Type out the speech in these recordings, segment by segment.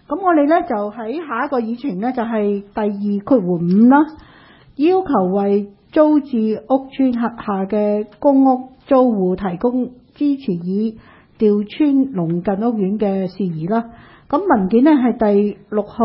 咁我哋咧就喺下一個議程咧就係第2括弧5啦，要求為租置屋邨轄下嘅公屋租戶提供支持以調遷鄰近屋苑嘅事宜啦。咁文件呢係第6號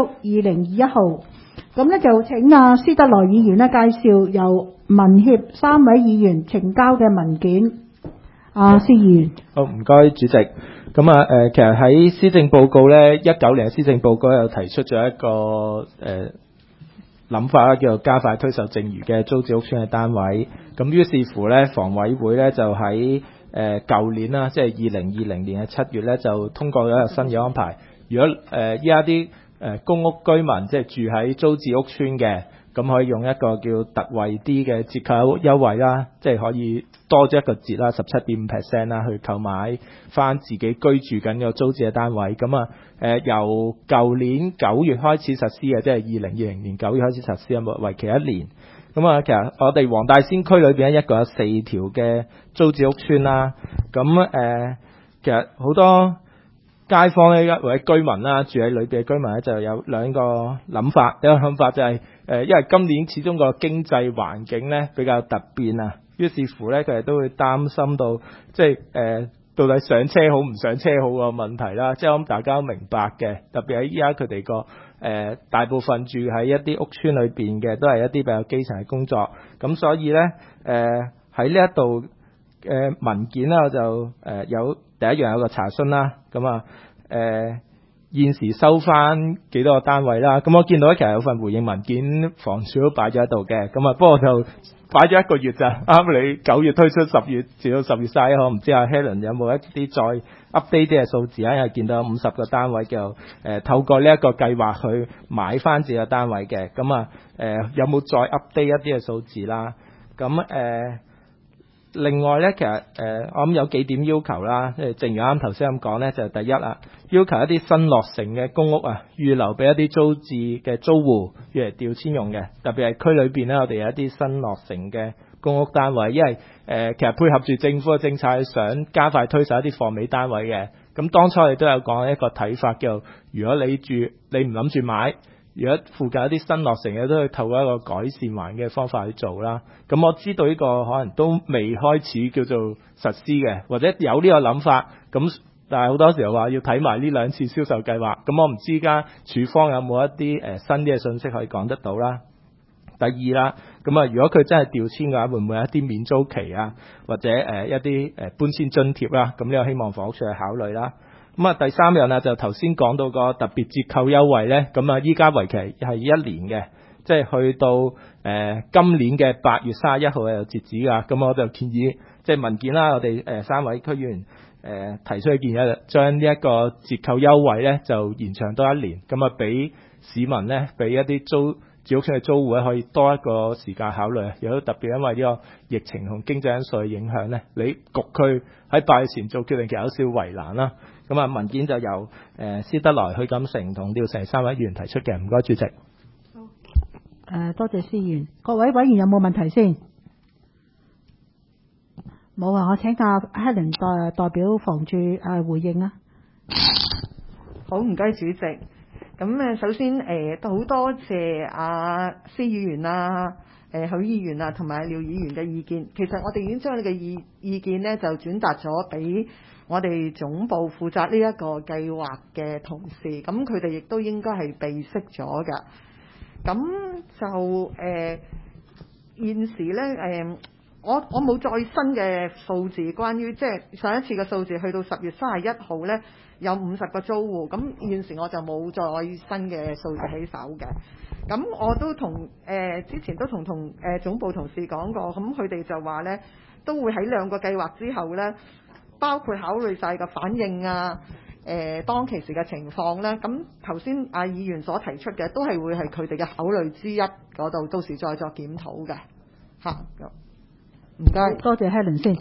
/2021號。咁咧就請施德來議員咧介紹由民協3位議員呈交嘅文件。施議員。 好，唔該主席。咁啊，其實喺施政報告咧，19年嘅施政報告有提出咗一個諗法啦，叫做加快推售剩餘嘅租置屋邨嘅單位。咁於是乎咧，房委會咧就喺舊年啦，即係2020年嘅7月咧，就通過咗一個新嘅安排。如果依家啲公屋居民即係住喺租置屋邨嘅，咁可以用一個叫特惠啲嘅折扣優惠啦，即係可以多咗一個折啦，17.5% 啦，去購買翻自己居住緊個租置嘅單位。咁啊，由舊年9月開始實施嘅，即係2020年9月開始實施，為期1年。咁啊，其實我哋黃大仙區裏邊一共有4條嘅租置屋邨啦。咁其實好多街坊咧或者居民啦，住喺裏邊嘅居民咧就有兩個諗法。一個諗法就係因為今年始終個經濟環境咧比較突變啊，於是乎咧佢哋都會擔心到即係到底上車好唔上車好個問題啦。即係我諗大家都明白嘅，特別喺依家佢哋個大部分住喺一啲屋邨裏邊嘅都係一啲比較基層嘅工作，咁所以咧喺呢一度文件咧我就有第一樣有個查詢啦。咁啊現時收翻幾多個單位啦？咁我見到其實有份回應文件，房署都擺咗喺度嘅。咁啊，不過就擺咗1個月咋，啱你9月推出，10月至到10月31號，唔知阿 Helen 有冇一啲再 update 啲嘅數字啊？因為見到有50個單位就透過呢一個計劃去買翻自己嘅單位嘅。咁啊有冇再 update 一啲嘅數字啦？咁另外咧，其實我諗有幾點要求啦，即係正如啱頭先咁講咧，就係第一啦，要求一啲新落成嘅公屋啊，預留俾一啲租置嘅租戶，用嚟調遷用嘅。特別係區裏邊咧，我哋有一啲新落成嘅公屋單位，因為其實配合住政府嘅政策，想加快推售一啲貨尾單位嘅。咁當初我哋都有講一個睇法，叫如果你唔諗住買，如果附近有啲新落成嘅，都可以透過一個改善環嘅方法去做啦。咁我知道呢個可能都未開始叫做實施嘅，或者有呢個諗法。咁但係好多時候話要睇埋呢2次銷售計劃。咁我唔知而家署方有冇一啲新啲嘅信息可以講得到啦。第二啦，咁啊，如果佢真係調遷嘅話，會唔會有一啲免租期啊，或者一啲搬遷津貼啦？咁呢個希望房屋署去考慮啦。咁啊，第3樣啦，就頭先講到個特別折扣優惠咧，咁啊，依家為期係1年嘅，即係去到今年嘅8月31號有截止噶。咁我就建議，即係文件啦，我哋3位區議員提出嘅建議，將呢一個折扣優惠咧就延長多1年，咁啊，俾市民咧，俾一啲住屋邨嘅租戶咧，可以多一個時間考慮。有都特別因為呢個疫情同經濟因素嘅影響咧，你焗佢喺8月前做決定，其實有少少為難啦。咁啊，文件就由施德來、許錦成同廖成3位議員提出嘅。唔該，主席。 好。多謝施議員。各位委員有冇問題先？冇啊，我請阿 Helen 代表房署回應啊。 好，唔該主席。咁首先都好多謝施議員許議員同埋廖議員嘅意見。其實我哋已經將你嘅意見呢就轉達咗俾我哋總部負責呢一個計劃嘅同事，咁佢哋亦都應該係備悉咗㗎。咁就現時呢，我冇再新嘅數字，關於即係上一次嘅數字去到10月31號呢，有50個租戶，咁現時我就冇再新嘅數字喺手嘅。咁我都之前都同總部同事講過，咁佢哋就話呢，都會喺2個計劃之後呢，包括考慮晒個反應當其時嘅情況呢。咁頭先議員所提出嘅都係會係佢哋嘅考慮之一嗰度，到時再作檢討嘅嚇。唔該， 多謝 Helen 先。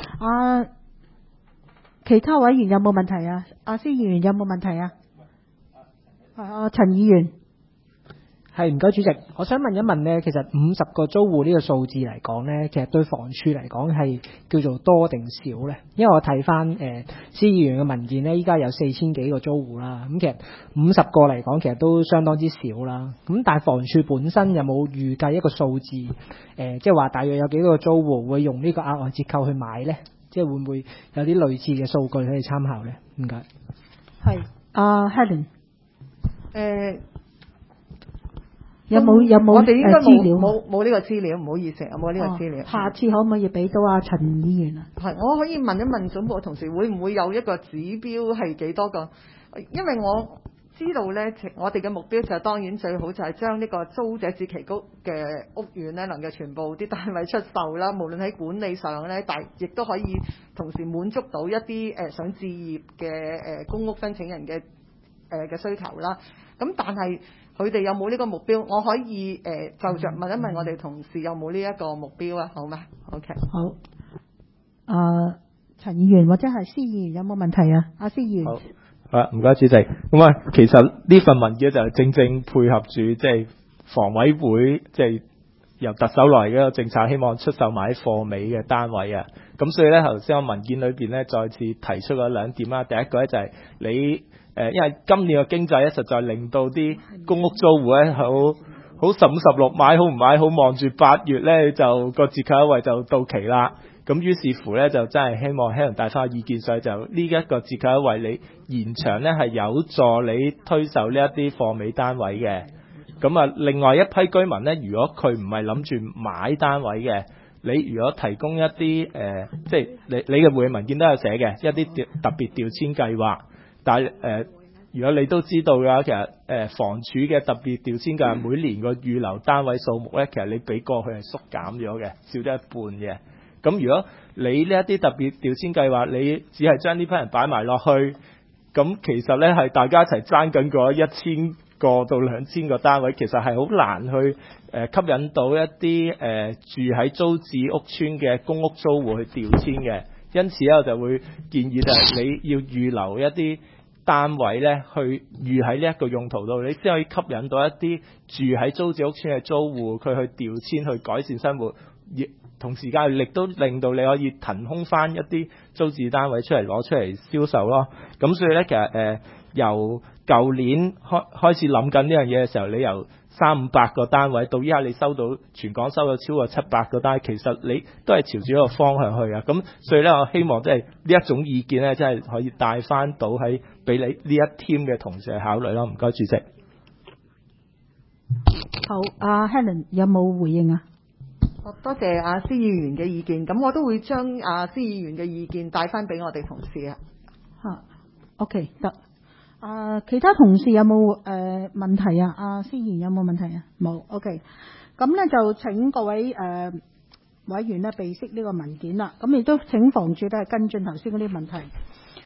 其他委員有冇問題啊？施議員有冇問題啊？陳議員。 係，唔該主席，我想問一問咧，其實50個租戶呢個數字嚟講咧，其實對房署嚟講係叫做多定少咧？因為我睇翻司議員嘅文件咧，依家有4000幾個租戶啦，咁其實50個嚟講，其實都相當之少啦。咁但係房署本身有冇預計一個數字？即係話大約有幾多個租戶會用呢個額外折扣去買咧？即係會唔會有啲類似嘅數據可以參考咧？唔該。 係Helen。有冇我哋應該資料？ 冇呢個資料，唔好意思，我冇呢個資料。 下次可唔可以俾到阿陳議員啊？ 係，我可以問一問總部同事，會唔會有一個指標係幾多個？因為我知道咧，我哋嘅目標就係當然最好就係將呢個租者置其屋嘅屋苑咧，能夠全部啲單位出售啦，無論喺管理上咧，但亦都可以同時滿足到一啲想置業嘅公屋申請人嘅需求啦。咁但係佢哋有冇呢個目標？我可以就着問一問我哋同事有冇呢一個目標啊？好嗎 ？OK。 好。陳議員或者係司議員有冇問題啊？阿司議員。 好。唔該主席。咁啊，其實呢份文件就係正正配合住即係房委會即係由特首來嘅一個政策，希望出售買貨尾嘅單位啊。咁所以咧，頭先我文件裏邊咧再次提出咗兩點啦。第一個咧就係你。因為今年嘅經濟咧，實在令到啲公屋租戶咧好十五十六買好唔買好，望住8月咧就個折扣優惠就到期啦。咁於是乎咧就真係希望Helen帶翻個意見，所以就呢一個折扣優惠你延長咧係有助你推售呢一啲貨尾單位嘅。咁啊，另外一批居民咧，如果佢唔係諗住買單位嘅，你如果提供一啲即係你嘅會議文件都有寫嘅一啲特別調遷計劃。但係如果你都知道嘅話，其實房署嘅特別調遷計劃每年個預留單位數目咧，其實你比過去係縮減咗嘅，少咗一半嘅。咁如果你呢一啲特別調遷計劃，你只係將呢批人擺埋落去，咁其實咧係大家一齊爭緊嗰1000個到2000個單位，其實係好難去吸引到一啲住喺租置屋邨嘅公屋租戶去調遷嘅。因此咧，我就會建議就係你要預留一啲單位咧，去預喺呢一個用途度，你先可以吸引到一啲住喺租置屋邨嘅租戶，佢去調遷去改善生活，亦同時間亦都令到你可以騰空翻一啲租置單位出嚟攞出嚟銷售咯。咁所以咧，其實由舊年開始諗緊呢樣嘢嘅時候，你由300-500個單位到依家你收到全港收到超過700個單位，其實你都係朝住一個方向去啊。咁所以咧，我希望即係呢一種意見咧，真係可以帶翻到喺俾你呢一 team 嘅同事去考慮咯。唔該主席。 好，阿 Helen 有冇回應啊？ 多謝阿司議員嘅意見，咁我都會將阿司議員嘅意見帶翻俾我哋同事啊。 OK 得。其他同事有冇問題啊？阿司議員有冇問題啊？冇。OK。咁咧就請各位委員咧備悉呢個文件啦。咁亦都請房署咧跟進頭先嗰啲問題。